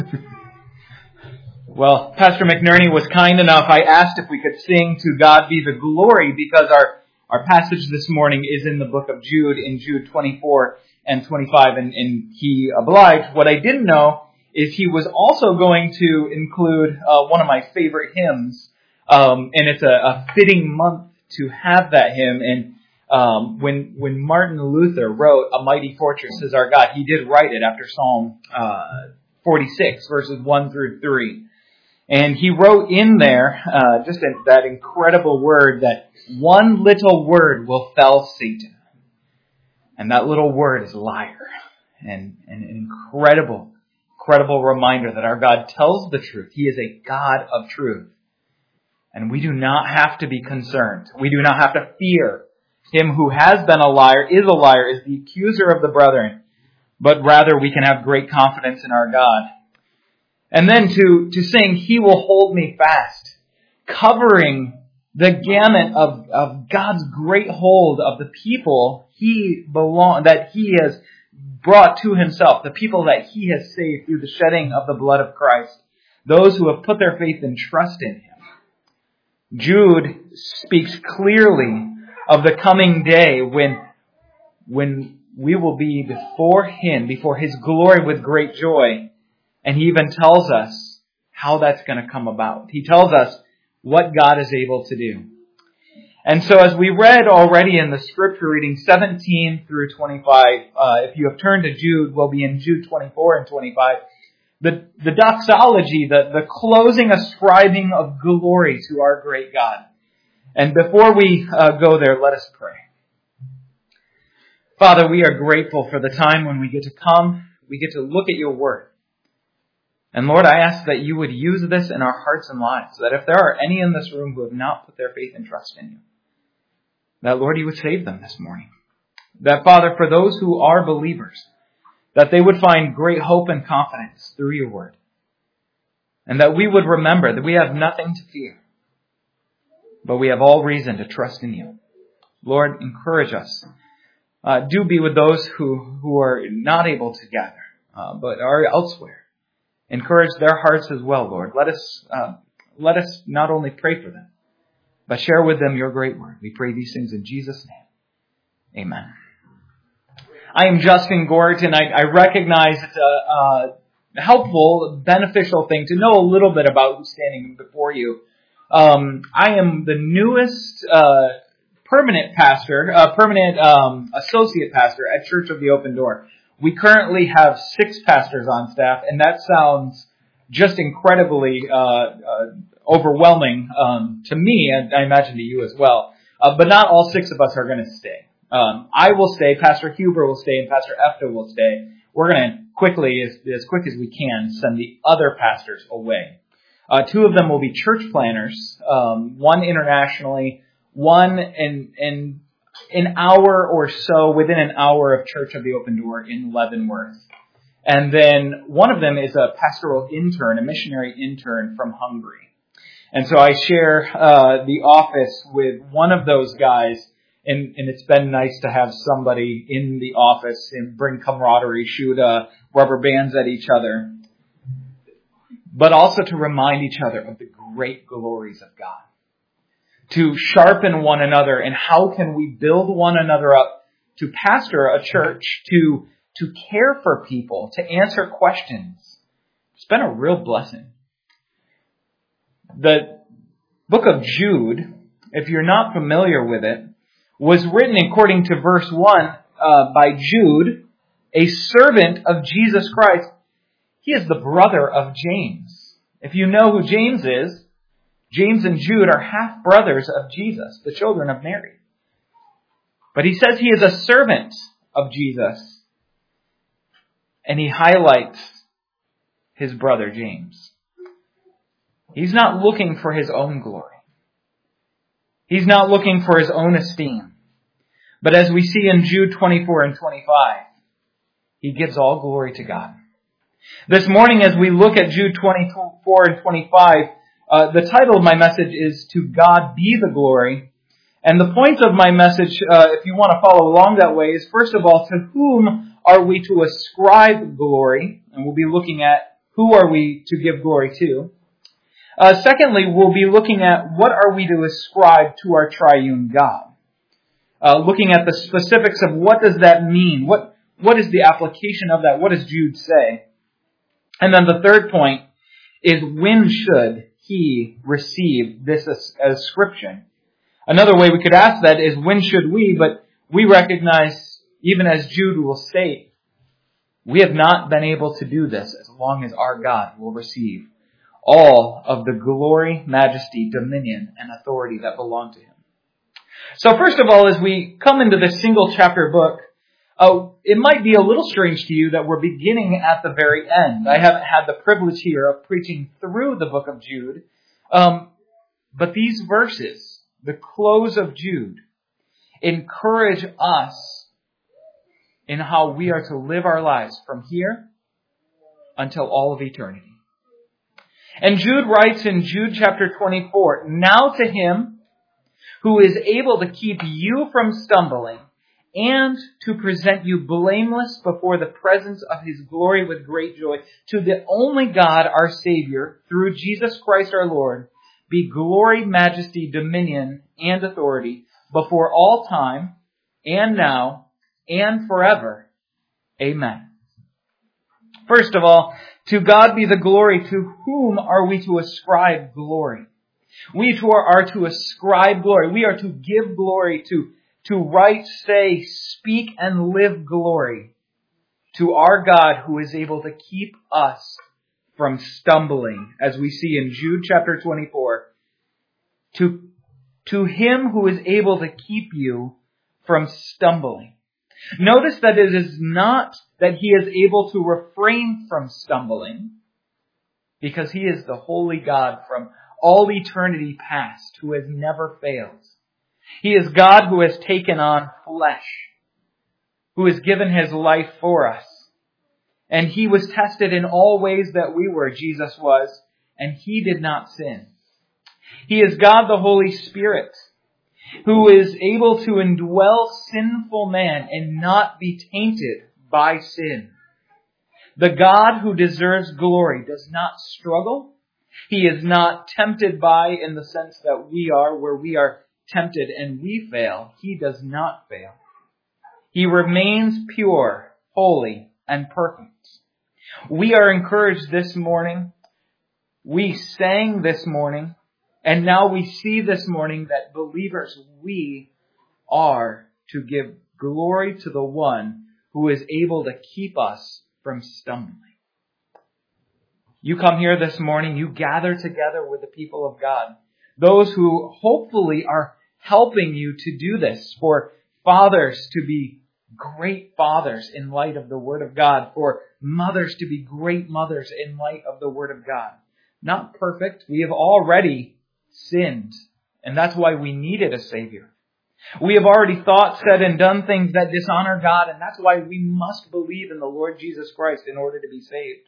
Well, Pastor McNerney was kind enough. I asked if we could sing "To God Be the Glory" because our passage this morning is in the book of Jude, in Jude 24 and 25, and he obliged. What I didn't know is he was also going to include one of my favorite hymns, and it's a fitting month to have that hymn. And when Martin Luther wrote "A Mighty Fortress Is Our God," he did write it after Psalm 46, verses 1 through 3. And he wrote in there that incredible word that one little word will fell Satan. And that little word is liar. And an incredible reminder that our God tells the truth. He is a God of truth. And we do not have to be concerned. We do not have to fear him who has been a liar, is the accuser of the brethren. But rather we can have great confidence in our God. And then to sing, "He will hold me fast," covering the gamut of God's great hold of the people that He has brought to Himself, the people that He has saved through the shedding of the blood of Christ, those who have put their faith and trust in Him. Jude speaks clearly of the coming day when we will be before Him, before His glory with great joy. And he even tells us how that's going to come about. He tells us what God is able to do. And so as we read already in the scripture reading 17 through 25, if you have turned to Jude, we'll be in Jude 24 and 25. The doxology, the closing ascribing of glory to our great God. And before we go there, let us pray. Father, we are grateful for the time when we get to come, we get to look at your word. And Lord, I ask that you would use this in our hearts and lives, that if there are any in this room who have not put their faith and trust in you, that Lord, you would save them this morning. That Father, for those who are believers, that they would find great hope and confidence through your word. And that we would remember that we have nothing to fear, but we have all reason to trust in you. Lord, encourage us. Do be with those who are not able to gather, but are elsewhere. Encourage their hearts as well, Lord. Let us not only pray for them, but share with them your great word. We pray these things in Jesus' name. Amen. I am Justin Gort, and I recognize it's a helpful, beneficial thing to know a little bit about who's standing before you. I am the newest permanent associate pastor at Church of the Open Door. We currently have 6 pastors on staff, and that sounds just incredibly overwhelming to me, and I imagine to you as well. But not all 6 of us are going to stay. I will stay, Pastor Huber will stay, and Pastor Efta will stay. We're going to quickly, as quick as we can, send the other pastors away. 2 of them will be church planners, one internationally, one in an hour or so, within an hour of Church of the Open Door in Leavenworth. And then one of them is a pastoral intern, a missionary intern from Hungary. And so I share the office with one of those guys, and it's been nice to have somebody in the office and bring camaraderie, shoot rubber bands at each other, but also to remind each other of the great glories of God. To sharpen one another, and how can we build one another up to pastor a church, to care for people, to answer questions. It's been a real blessing. The book of Jude, if you're not familiar with it, was written according to verse 1 by Jude, a servant of Jesus Christ. He is the brother of James. If you know who James is, James and Jude are half-brothers of Jesus, the children of Mary. But he says he is a servant of Jesus, and he highlights his brother James. He's not looking for his own glory. He's not looking for his own esteem. But as we see in Jude 24 and 25, he gives all glory to God. This morning, as we look at Jude 24 and 25, the title of my message is "To God Be the Glory." And the point of my message, if you want to follow along that way, is first of all, to whom are we to ascribe glory? And we'll be looking at who are we to give glory to? Secondly, we'll be looking at what are we to ascribe to our triune God. Looking at the specifics of what does that mean? What is the application of that? What does Jude say? And then the third point is, when should he receive this ascription? Another way we could ask that is, when should we? But we recognize, even as Jude will state, we have not been able to do this as long as our God will receive all of the glory, majesty, dominion, and authority that belong to him. So first of all, as we come into this single chapter book, it might be a little strange to you that we're beginning at the very end. I haven't had the privilege here of preaching through the book of Jude, but these verses, the close of Jude, encourage us in how we are to live our lives from here until all of eternity. And Jude writes in Jude chapter 24, "Now to him who is able to keep you from stumbling and to present you blameless before the presence of his glory with great joy, to the only God, our Savior, through Jesus Christ our Lord, be glory, majesty, dominion, and authority before all time, and now, and forever. Amen." First of all, to God be the glory. To whom are we to ascribe glory? We are to ascribe glory. We are to give glory, to write, say, speak, and live glory to our God who is able to keep us from stumbling, as we see in Jude chapter 24. To him who is able to keep you from stumbling. Notice that it is not that he is able to refrain from stumbling, because he is the holy God from all eternity past, who has never failed. He is God who has taken on flesh, who has given his life for us. And he was tested in all ways that we were, Jesus was, and he did not sin. He is God the Holy Spirit, who is able to indwell sinful man and not be tainted by sin. The God who deserves glory does not struggle. He is not tempted by, in the sense that we are, where we are tempted and we fail. He does not fail. He remains pure, holy, and perfect. We are encouraged this morning. We sang this morning. And now we see this morning that believers, we are to give glory to the one who is able to keep us from stumbling. You come here this morning, you gather together with the people of God, those who hopefully are helping you to do this, for fathers to be great fathers in light of the Word of God, for mothers to be great mothers in light of the Word of God. Not perfect. We have already sinned, and that's why we needed a Savior. We have already thought, said, and done things that dishonor God, and that's why we must believe in the Lord Jesus Christ in order to be saved.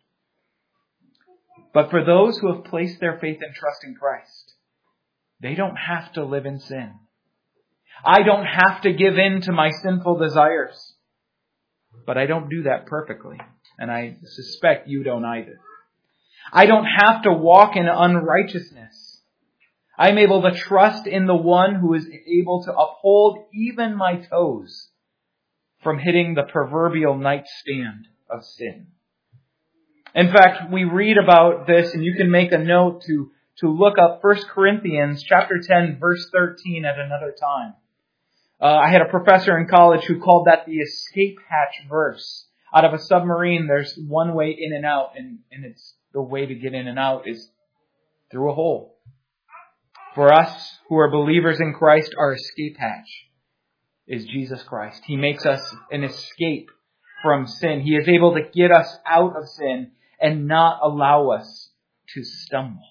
But for those who have placed their faith and trust in Christ, they don't have to live in sin. I don't have to give in to my sinful desires. But I don't do that perfectly, and I suspect you don't either. I don't have to walk in unrighteousness. I'm able to trust in the one who is able to uphold even my toes from hitting the proverbial nightstand of sin. In fact, we read about this, and you can make a note to look up 1 Corinthians chapter 10, verse 13 at another time. I had a professor in college who called that the escape hatch verse. Out of a submarine, there's one way in and out, and it's the way to get in and out is through a hole. For us who are believers in Christ, our escape hatch is Jesus Christ. He makes us an escape from sin. He is able to get us out of sin and not allow us to stumble.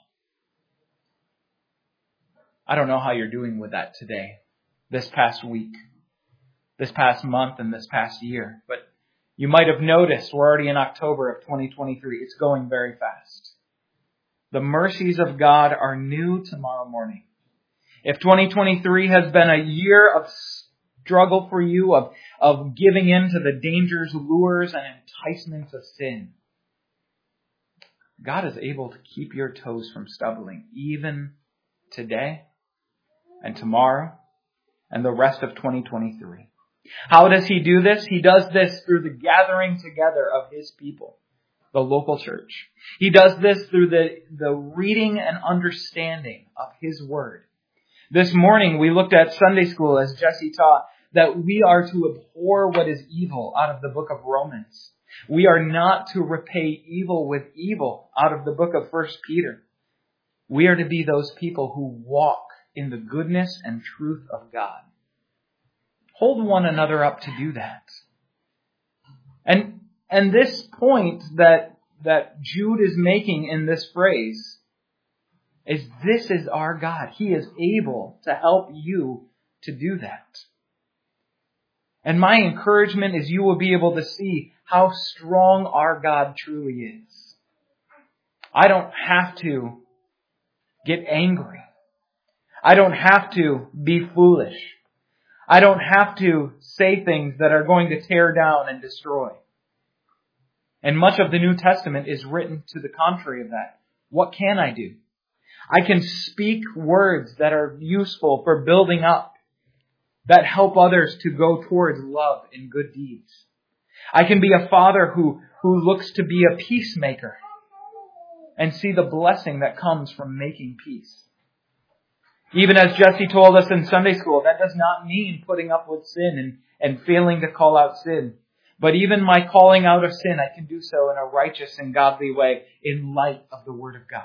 I don't know how you're doing with that today, this past week, this past month, and this past year. But you might have noticed we're already in October of 2023. It's going very fast. The mercies of God are new tomorrow morning. If 2023 has been a year of struggle for you, of giving in to the dangers, lures, and enticements of sin, God is able to keep your toes from stumbling even today and tomorrow and the rest of 2023. How does He do this? He does this through the gathering together of His people, the local church. He does this through the reading and understanding of His Word. This morning we looked at Sunday school as Jesse taught that we are to abhor what is evil out of the book of Romans. We are not to repay evil with evil out of the book of 1 Peter. We are to be those people who walk in the goodness and truth of God. Hold one another up to do that. And this point that Jude is making in this phrase is this is our God. He is able to help you to do that. And my encouragement is you will be able to see how strong our God truly is. I don't have to get angry. I don't have to be foolish. I don't have to say things that are going to tear down and destroy. And much of the New Testament is written to the contrary of that. What can I do? I can speak words that are useful for building up, that help others to go towards love and good deeds. I can be a father who looks to be a peacemaker and see the blessing that comes from making peace. Even as Jesse told us in Sunday school, that does not mean putting up with sin and failing to call out sin. But even my calling out of sin, I can do so in a righteous and godly way in light of the Word of God.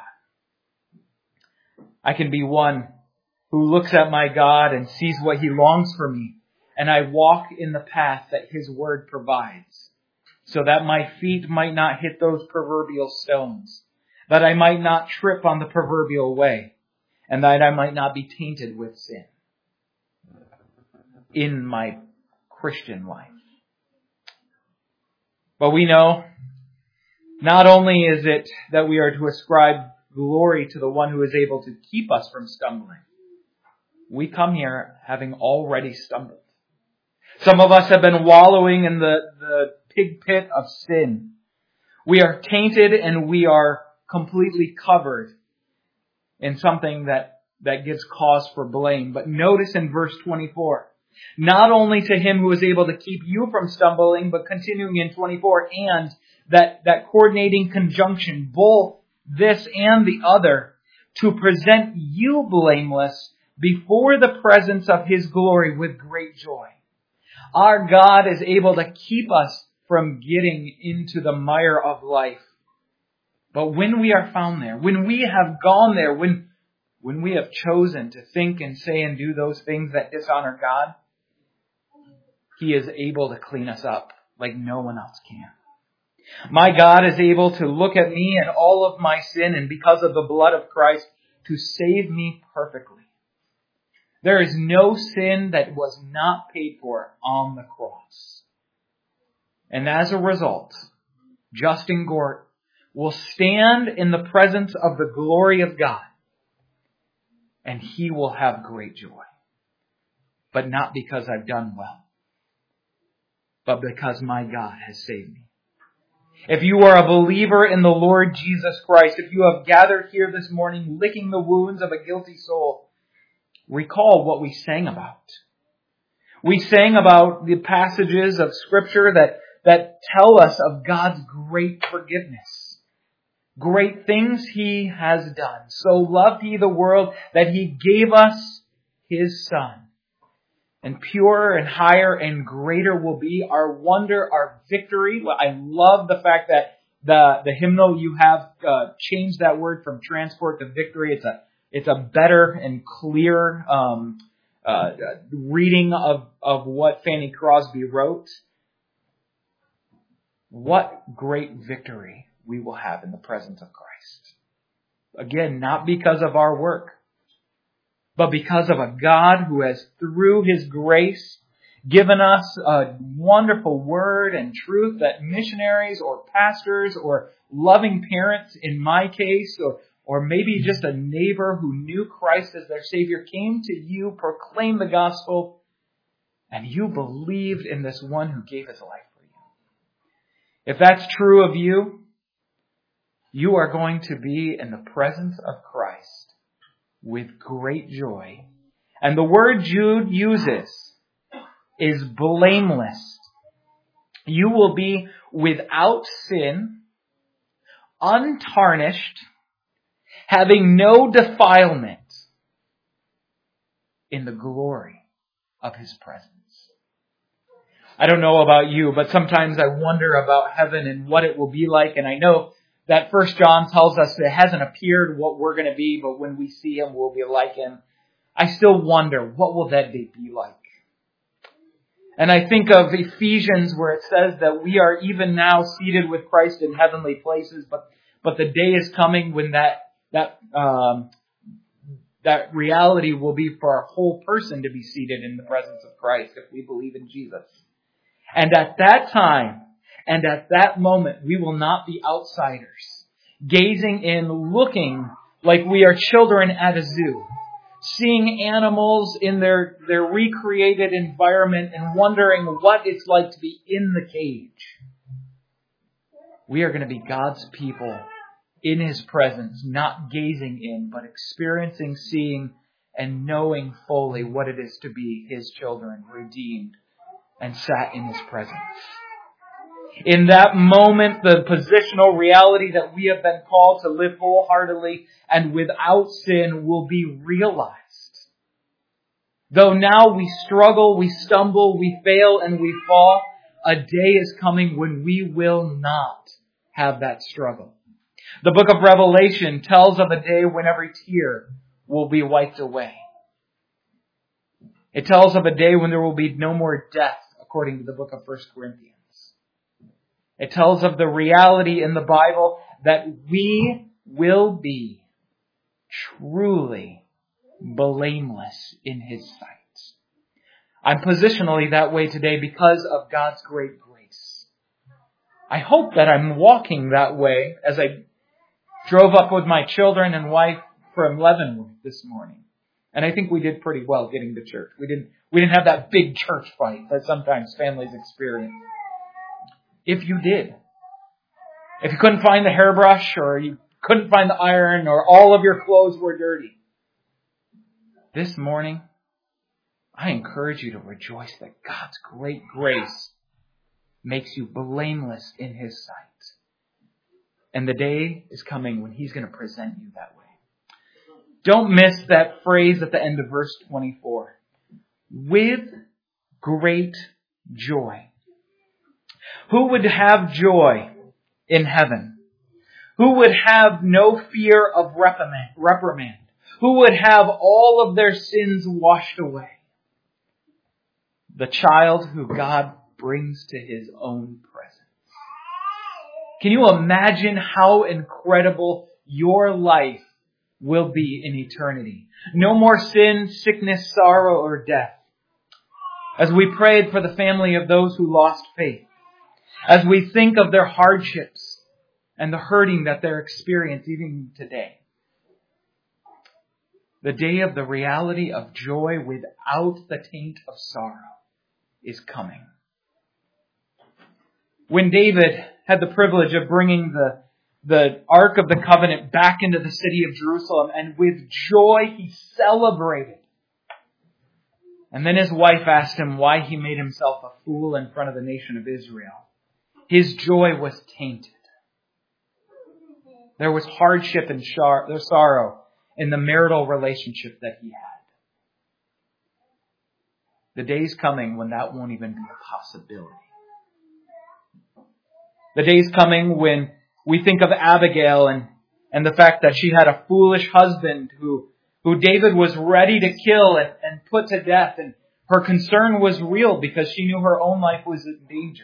I can be one who looks at my God and sees what He longs for me, and I walk in the path that His Word provides, so that my feet might not hit those proverbial stones, that I might not trip on the proverbial way, and that I might not be tainted with sin in my Christian life. But we know, not only is it that we are to ascribe glory to the one who is able to keep us from stumbling, we come here having already stumbled. Some of us have been wallowing in the pig pit of sin. We are tainted and we are completely covered in something that gives cause for blame. But notice in verse 24, not only to Him who is able to keep you from stumbling, but continuing in 24, and that coordinating conjunction, both this and the other, to present you blameless before the presence of His glory with great joy. Our God is able to keep us from getting into the mire of life. But when we are found there, when we have gone there, when we have chosen to think and say and do those things that dishonor God, He is able to clean us up like no one else can. My God is able to look at me and all of my sin, and because of the blood of Christ, to save me perfectly. There is no sin that was not paid for on the cross. And as a result, Justin Gort will stand in the presence of the glory of God, and he will have great joy. But not because I've done well, but because my God has saved me. If you are a believer in the Lord Jesus Christ, if you have gathered here this morning licking the wounds of a guilty soul, recall what we sang about. We sang about the passages of Scripture that tell us of God's great forgiveness. Great things He has done. So loved He the world that He gave us His Son. And purer and higher and greater will be our wonder, our victory. I love the fact that the hymnal you have changed that word from transport to victory. It's a better and clear reading of what Fanny Crosby wrote. What great victory we will have in the presence of Christ. Again, not because of our work, but because of a God who has, through His grace, given us a wonderful word and truth that missionaries or pastors or loving parents, in my case, or maybe just a neighbor who knew Christ as their Savior, came to you, proclaimed the gospel, and you believed in this one who gave His life for you. If that's true of you, You are going to be in the presence of Christ with great joy. And the word Jude uses is blameless. You will be without sin, untarnished, having no defilement in the glory of His presence. I don't know about you, but sometimes I wonder about heaven and what it will be like. And I know that 1 John tells us it hasn't appeared what we're going to be, but when we see Him, we'll be like Him. I still wonder, what will that day be like? And I think of Ephesians where it says that we are even now seated with Christ in heavenly places, but the day is coming when that reality will be for our whole person to be seated in the presence of Christ if we believe in Jesus. And at that time, and at that moment, we will not be outsiders, gazing in, looking like we are children at a zoo, seeing animals in their recreated environment and wondering what it's like to be in the cage. We are going to be God's people in His presence, not gazing in, but experiencing, seeing, and knowing fully what it is to be His children, redeemed, and sat in His presence. In that moment, the positional reality that we have been called to live wholeheartedly and without sin will be realized. Though now we struggle, we stumble, we fail, and we fall, a day is coming when we will not have that struggle. The book of Revelation tells of a day when every tear will be wiped away. It tells of a day when there will be no more death, according to the book of 1 Corinthians. It tells of the reality in the Bible that we will be truly blameless in His sight. I'm positionally that way today because of God's great grace. I hope that I'm walking that way as I drove up with my children and wife from Leavenworth this morning. And I think we did pretty well getting to church. We didn't have that big church fight that sometimes families experience. If you did, if you couldn't find the hairbrush or you couldn't find the iron or all of your clothes were dirty, this morning, I encourage you to rejoice that God's great grace makes you blameless in His sight. And the day is coming when He's going to present you that way. Don't miss that phrase at the end of verse 24. With great joy. Who would have joy in heaven? Who would have no fear of reprimand? Who would have all of their sins washed away? The child who God brings to His own presence. Can you imagine how incredible your life will be in eternity? No more sin, sickness, sorrow, or death. As we prayed for the family of those who lost faith, as we think of their hardships and the hurting that they're experiencing even today, the day of the reality of joy without the taint of sorrow is coming. When David had the privilege of bringing the Ark of the Covenant back into the city of Jerusalem, and with joy he celebrated. And then his wife asked him why he made himself a fool in front of the nation of Israel. His joy was tainted. There was hardship and sorrow in the marital relationship that he had. The day's coming when that won't even be a possibility. The day's coming when we think of Abigail and the fact that she had a foolish husband who David was ready to kill and put to death. And her concern was real because she knew her own life was in danger.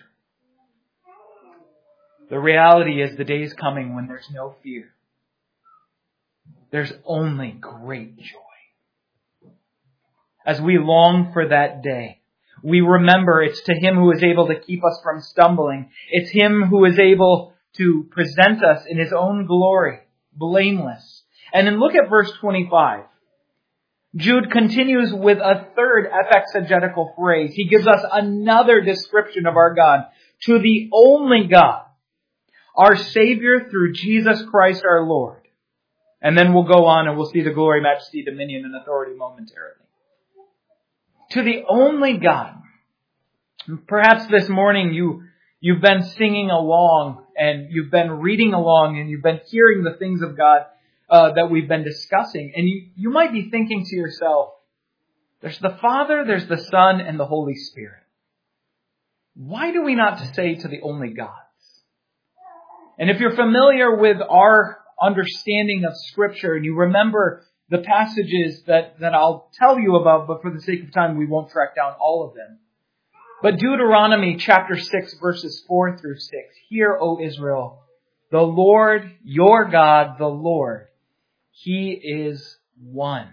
The reality is the day's coming when there's no fear. There's only great joy. As we long for that day, we remember it's to Him who is able to keep us from stumbling. It's Him who is able to present us in His own glory, blameless. And then look at verse 25. Jude continues with a third exegetical phrase. He gives us another description of our God. To the only God, our Savior through Jesus Christ our Lord. And then we'll go on and we'll see the glory, majesty, dominion, and authority momentarily. To the only God. Perhaps this morning you've been singing along and you've been reading along and you've been hearing the things of God that we've been discussing. And you might be thinking to yourself, there's the Father, there's the Son, and the Holy Spirit. Why do we not say to the only gods? And if you're familiar with our understanding of Scripture and you remember the passages that I'll tell you about, but for the sake of time we won't track down all of them. But Deuteronomy chapter 6 verses 4 through 6. Hear, O Israel, the Lord your God, the Lord, He is one.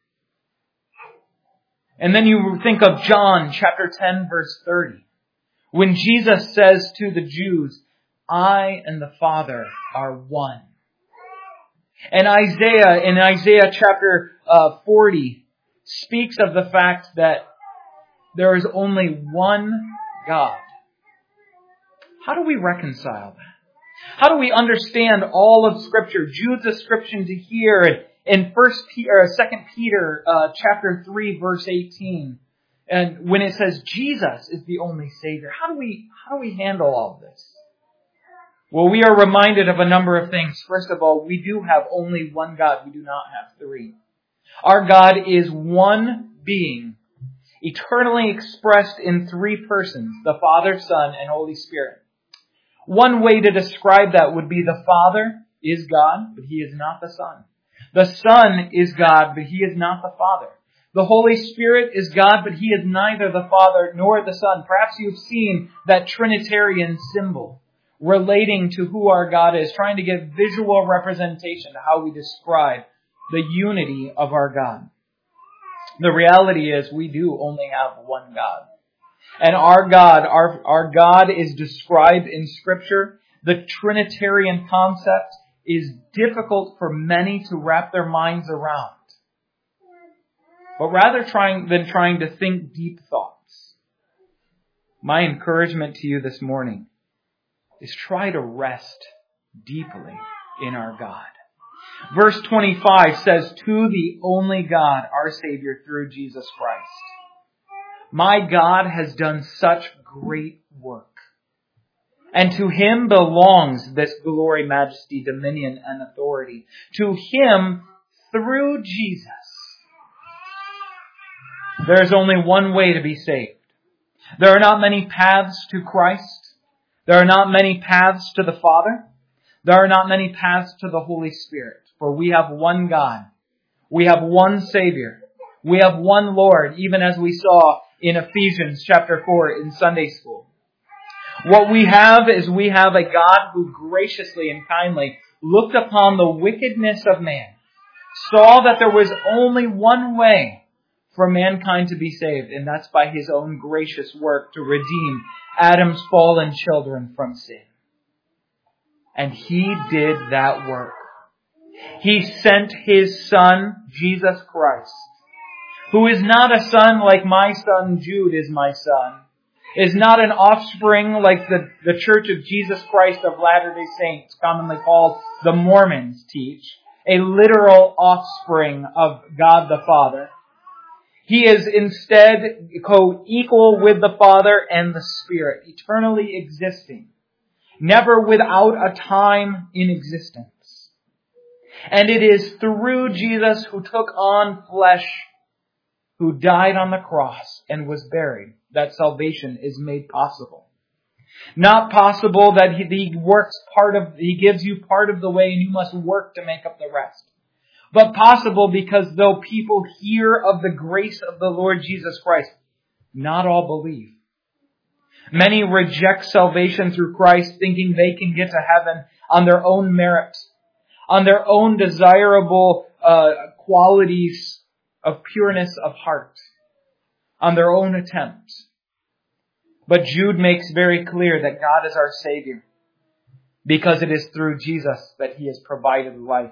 And then you think of John chapter 10 verse 30. When Jesus says to the Jews, I and the Father are one. And Isaiah, in Isaiah chapter 40, speaks of the fact that there is only one God. How do we reconcile that? How do we understand all of Scripture? Jude's ascription to here in 2 Peter chapter 3 verse 18. And when it says Jesus is the only Savior, how do we handle all this? Well, we are reminded of a number of things. First of all, we do have only one God. We do not have three. Our God is one being, eternally expressed in three persons, the Father, Son, and Holy Spirit. One way to describe that would be the Father is God, but He is not the Son. The Son is God, but He is not the Father. The Holy Spirit is God, but He is neither the Father nor the Son. Perhaps you've seen that Trinitarian symbol relating to who our God is, trying to give visual representation to how we describe the unity of our God. The reality is we do only have one God. And our God is described in Scripture. The Trinitarian concept is difficult for many to wrap their minds around. But rather than trying to think deep thoughts, my encouragement to you this morning is try to rest deeply in our God. Verse 25 says, to the only God, our Savior, through Jesus Christ. My God has done such great work. And to Him belongs this glory, majesty, dominion, and authority. To Him, through Jesus, there is only one way to be saved. There are not many paths to Christ. There are not many paths to the Father. There are not many paths to the Holy Spirit. For we have one God. We have one Savior. We have one Lord, even as we saw in Ephesians chapter 4 in Sunday school. What we have is we have a God who graciously and kindly looked upon the wickedness of man, saw that there was only one way for mankind to be saved, and that's by His own gracious work to redeem Adam's fallen children from sin. And He did that work. He sent His Son, Jesus Christ, who is not a son like my son Jude is my son, is not an offspring like the Church of Jesus Christ of Latter-day Saints, commonly called the Mormons, teach, a literal offspring of God the Father. He is instead co-equal with the Father and the Spirit, eternally existing, never without a time in existence. And it is through Jesus who took on flesh, who died on the cross and was buried, that salvation is made possible. Not possible that He gives you part of the way and you must work to make up the rest. But possible because though people hear of the grace of the Lord Jesus Christ, not all believe. Many reject salvation through Christ, thinking they can get to heaven on their own merit, on their own desirable qualities of pureness of heart, on their own attempt. But Jude makes very clear that God is our Savior, because it is through Jesus that He has provided life.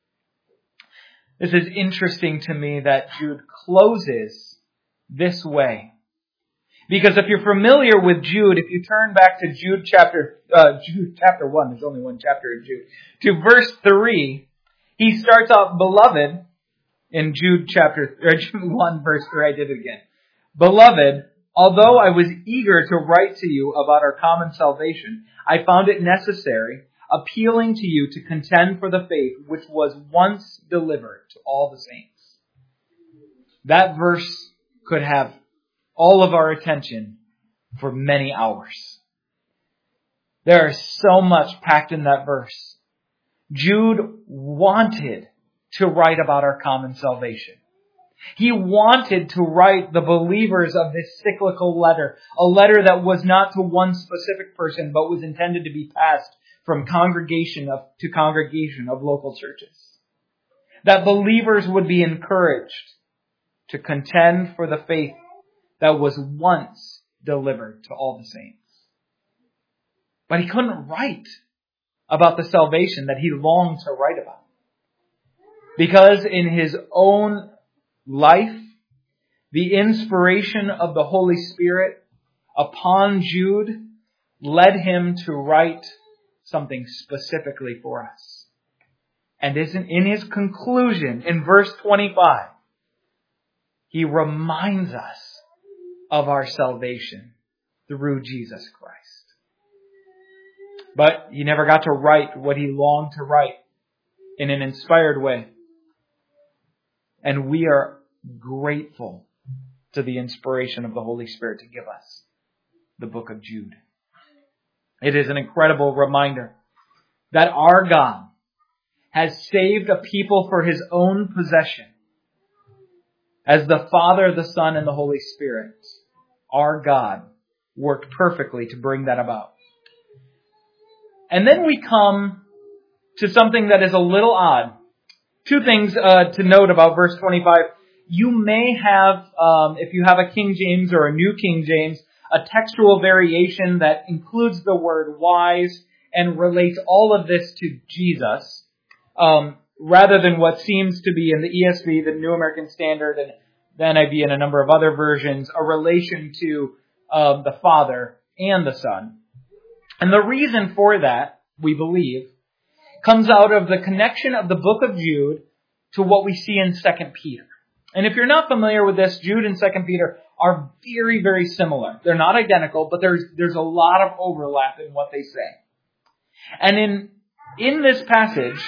This is interesting to me that Jude closes this way. Because if you're familiar with Jude, if you turn back to Jude chapter 1, there's only one chapter in Jude, to verse 3, he starts off, beloved, in Jude 1 verse 3, I did it again. Beloved, although I was eager to write to you about our common salvation, I found it necessary, appealing to you to contend for the faith which was once delivered to all the saints. That verse could have all of our attention for many hours. There is so much packed in that verse. Jude wanted to write about our common salvation. He wanted to write the believers of this cyclical letter, a letter that was not to one specific person, but was intended to be passed from congregation to congregation of local churches. That believers would be encouraged to contend for the faith that was once delivered to all the saints. But he couldn't write about the salvation that he longed to write about. Because in his own life, the inspiration of the Holy Spirit upon Jude led him to write something specifically for us. And in his conclusion, in verse 25, he reminds us of our salvation through Jesus Christ. But he never got to write what he longed to write in an inspired way. And we are grateful to the inspiration of the Holy Spirit to give us the book of Jude. It is an incredible reminder that our God has saved a people for His own possession. As the Father, the Son, and the Holy Spirit, our God worked perfectly to bring that about. And then we come to something that is a little odd. Two things to note about verse 25. You may have, if you have a King James or a New King James, a textual variation that includes the word wise and relates all of this to Jesus, rather than what seems to be in the ESV, the New American Standard, and the NIV and a number of other versions, a relation to the Father and the Son. And the reason for that, we believe, comes out of the connection of the book of Jude to what we see in 2 Peter. And if you're not familiar with this, Jude and 2 Peter are very, very similar. They're not identical, but there's a lot of overlap in what they say. And in this passage,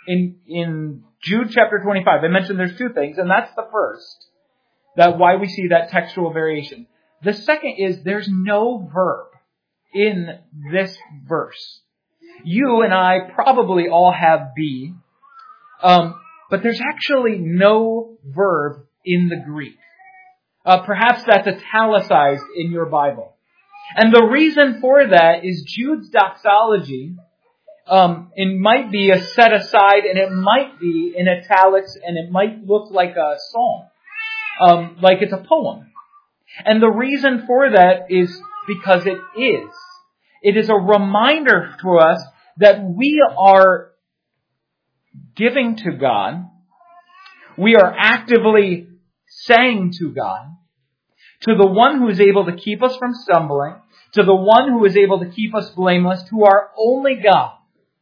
in Jude chapter 25, I mentioned there's two things, and that's the first, that why we see that textual variation. The second is there's no verb in this verse. You and I probably all have be, but there's actually no verb in the Greek. Perhaps that's italicized in your Bible. And the reason for that is Jude's doxology, it might be a set aside and it might be in italics and it might look like a psalm, like it's a poem. And the reason for that is because it is. It is a reminder to us that we are giving to God. We are actively saying to God, to the one who is able to keep us from stumbling, to the one who is able to keep us blameless, to our only God,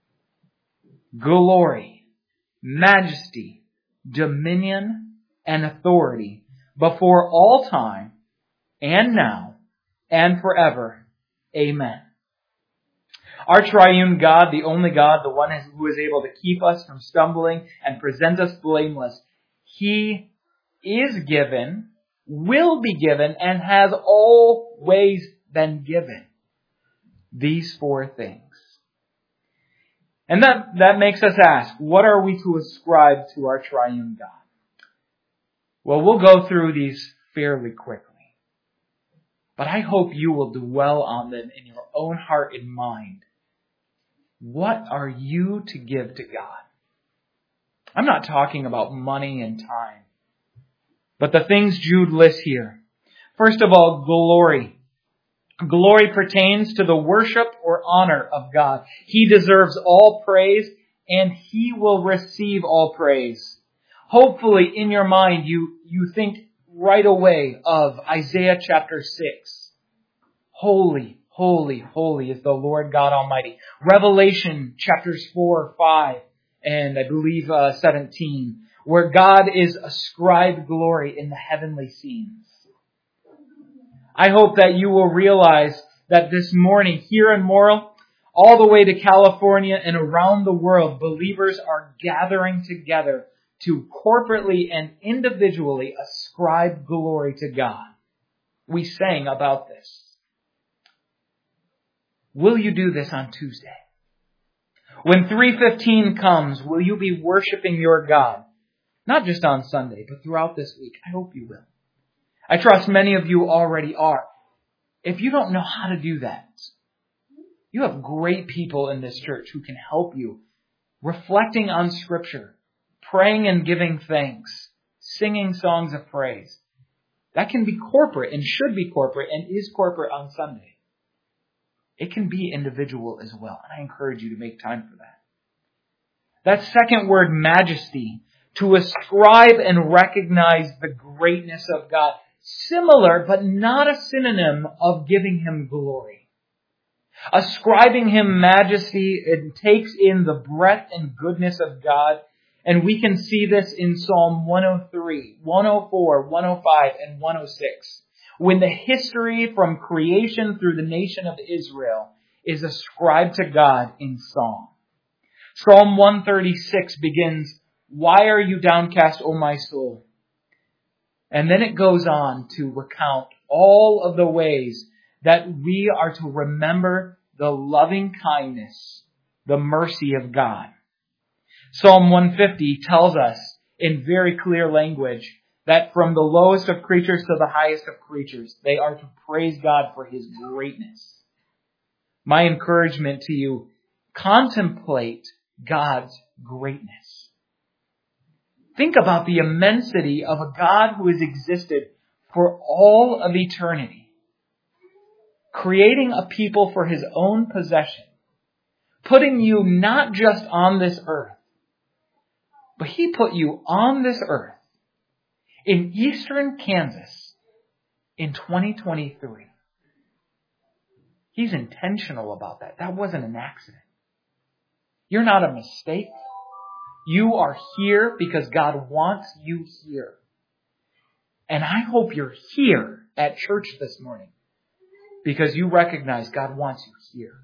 glory, majesty, dominion, and authority before all time and now and forever. Amen. Our triune God, the only God, the one who is able to keep us from stumbling and present us blameless, He is given, will be given, and has always been given these four things. And that makes us ask, what are we to ascribe to our triune God? Well, we'll go through these fairly quickly. But I hope you will dwell on them in your own heart and mind. What are you to give to God? I'm not talking about money and time, but the things Jude lists here. First of all, glory. Glory pertains to the worship or honor of God. He deserves all praise, and He will receive all praise. Hopefully, in your mind, you think right away of Isaiah chapter 6, Holy, holy, holy is the Lord God Almighty. Revelation chapters 4, 5, and I believe 17, where God is ascribed glory in the heavenly scenes. I hope that you will realize that this morning here in Morrill, all the way to California and around the world, believers are gathering together to corporately and individually ascribe glory to God. We sang about this. Will you do this on Tuesday? When 3:15 comes, will you be worshiping your God? Not just on Sunday, but throughout this week. I hope you will. I trust many of you already are. If you don't know how to do that, you have great people in this church who can help you, reflecting on Scripture, praying and giving thanks, singing songs of praise. That can be corporate and should be corporate and is corporate on Sunday. It can be individual as well, and I encourage you to make time for that. That second word, majesty, to ascribe and recognize the greatness of God. Similar, but not a synonym of giving Him glory. Ascribing Him majesty, it takes in the breadth and goodness of God. And we can see this in Psalm 103, 104, 105, and 106. When the history from creation through the nation of Israel is ascribed to God in song. Psalm 136 begins, "Why are you downcast, O my soul?" And then it goes on to recount all of the ways that we are to remember the loving kindness, the mercy of God. Psalm 150 tells us in very clear language that from the lowest of creatures to the highest of creatures, they are to praise God for His greatness. My encouragement to you, contemplate God's greatness. Think about the immensity of a God who has existed for all of eternity, creating a people for His own possession, putting you not just on this earth, but He put you on this earth in eastern Kansas in 2023. He's intentional about that. That wasn't an accident. You're not a mistake. You are here because God wants you here. And I hope you're here at church this morning because you recognize God wants you here.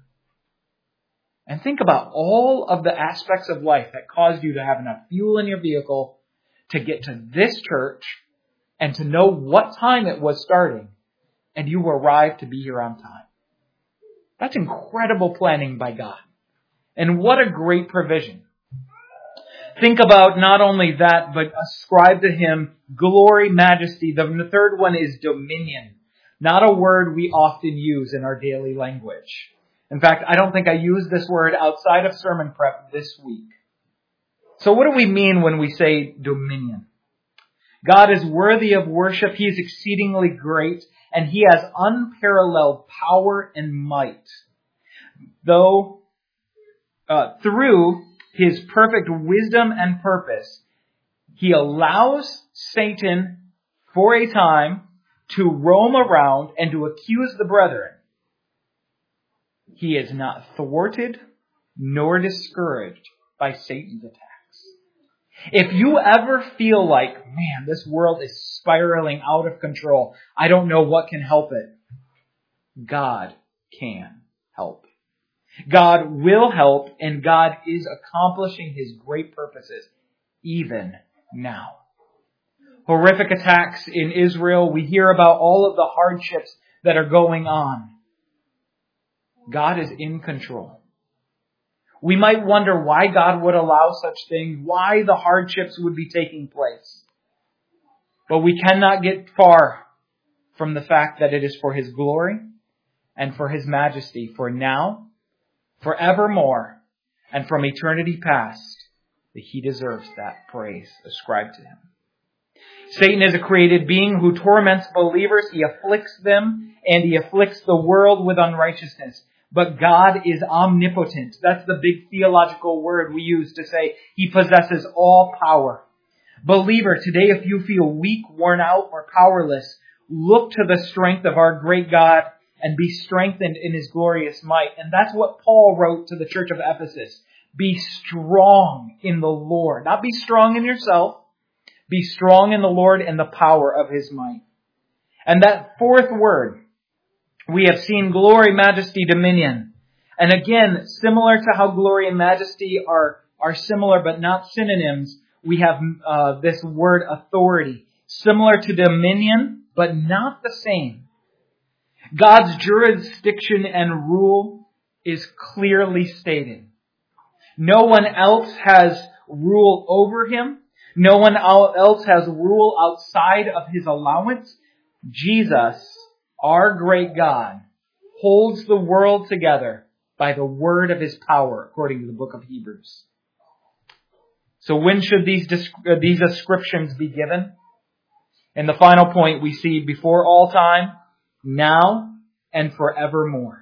And think about all of the aspects of life that caused you to have enough fuel in your vehicle to get to this church and to know what time it was starting, and you arrived to be here on time. That's incredible planning by God. And what a great provision. Think about not only that, but ascribe to Him glory, majesty. The third one is dominion. Not a word we often use in our daily language. In fact, I don't think I used this word outside of sermon prep this week. So what do we mean when we say dominion? God is worthy of worship. He is exceedingly great, and He has unparalleled power and might. Though through His perfect wisdom and purpose, He allows Satan for a time to roam around and to accuse the brethren. He is not thwarted nor discouraged by Satan's attacks. If you ever feel like, man, this world is spiraling out of control, I don't know what can help it, God can help. God will help, and God is accomplishing His great purposes even now. Horrific attacks in Israel. We hear about all of the hardships that are going on. God is in control. We might wonder why God would allow such things, why the hardships would be taking place. But we cannot get far from the fact that it is for His glory and for His majesty, for now, forevermore, and from eternity past, that He deserves that praise ascribed to Him. Satan is a created being who torments believers. He afflicts them, and he afflicts the world with unrighteousness. But God is omnipotent. That's the big theological word we use to say He possesses all power. Believer, today if you feel weak, worn out, or powerless, look to the strength of our great God and be strengthened in His glorious might. And that's what Paul wrote to the church of Ephesus. Be strong in the Lord. Not be strong in yourself. Be strong in the Lord and the power of His might. And that fourth word, we have seen glory, majesty, dominion. And again, similar to how glory and majesty are similar but not synonyms, we have this word authority. Similar to dominion, but not the same. God's jurisdiction and rule is clearly stated. No one else has rule over Him. No one else has rule outside of His allowance. Jesus, our great God, holds the world together by the word of His power, according to the book of Hebrews. So when should these ascriptions be given? In the final point, we see before all time, now, and forevermore.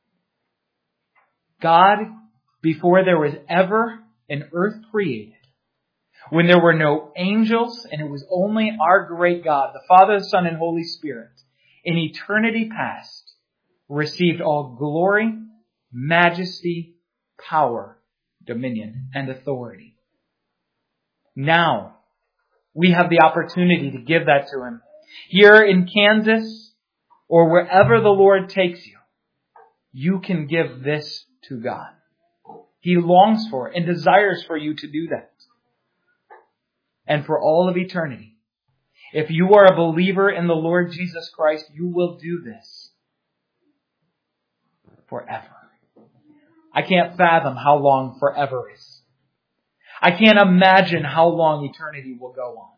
God, before there was ever an earth created, when there were no angels and it was only our great God, the Father, the Son, and Holy Spirit, in eternity past, received all glory, majesty, power, dominion, and authority. Now, we have the opportunity to give that to Him. Here in Kansas, or wherever the Lord takes you, you can give this to God. He longs for and desires for you to do that. And for all of eternity. If you are a believer in the Lord Jesus Christ, you will do this forever. I can't fathom how long forever is. I can't imagine how long eternity will go on.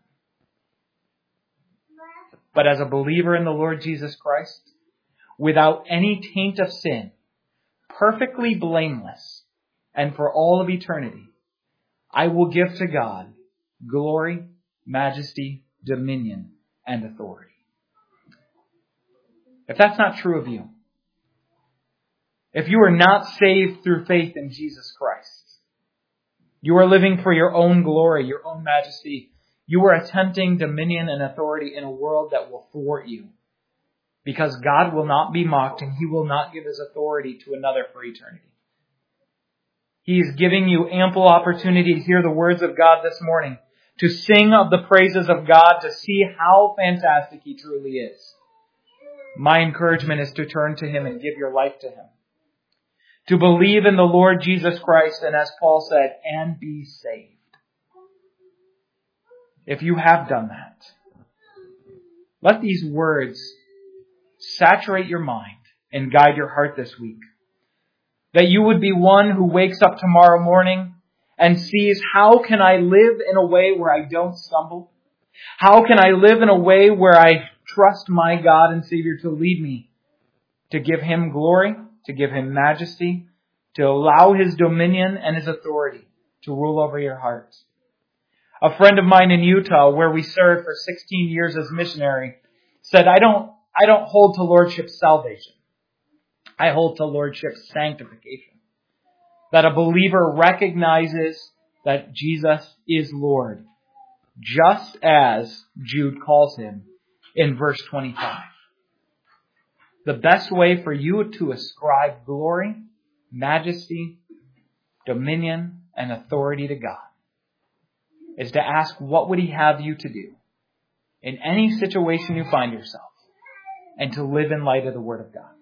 But as a believer in the Lord Jesus Christ, without any taint of sin, perfectly blameless, and for all of eternity, I will give to God glory, majesty, dominion, and authority. If that's not true of you, if you are not saved through faith in Jesus Christ, you are living for your own glory, your own majesty, you are attempting dominion and authority in a world that will thwart you. Because God will not be mocked and He will not give His authority to another for eternity. He is giving you ample opportunity to hear the words of God this morning, to sing of the praises of God, to see how fantastic He truly is. My encouragement is to turn to Him and give your life to Him. To believe in the Lord Jesus Christ, and as Paul said, and be saved. If you have done that, let these words saturate your mind and guide your heart this week. That you would be one who wakes up tomorrow morning and sees, how can I live in a way where I don't stumble? How can I live in a way where I trust my God and Savior to lead me? To give Him glory, to give Him majesty, to allow His dominion and His authority to rule over your heart. A friend of mine in Utah, where we served for 16 years as missionary, said, I don't hold to Lordship salvation. I hold to Lordship sanctification. That a believer recognizes that Jesus is Lord, just as Jude calls Him in verse 25. The best way for you to ascribe glory, majesty, dominion, and authority to God is to ask, what would He have you to do in any situation you find yourself, and to live in light of the Word of God.